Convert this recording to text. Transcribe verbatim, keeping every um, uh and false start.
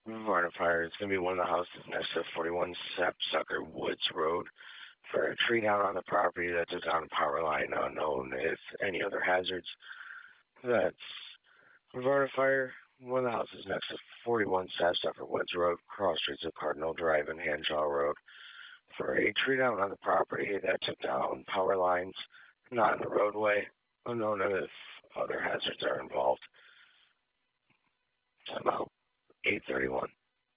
Varna Fire is going to be one of the houses next to forty-one Sapsucker Woods Road for a tree down on the property that took down a power line unknown if any other hazards. That's Varna Fire, one of the houses next to forty-one Sapsucker Woods Road, cross streets of Cardinal Drive and Hanshaw Road for a tree down on the property that took down power lines not in the roadway, unknown if other hazards are involved. Time out. eight thirty-one.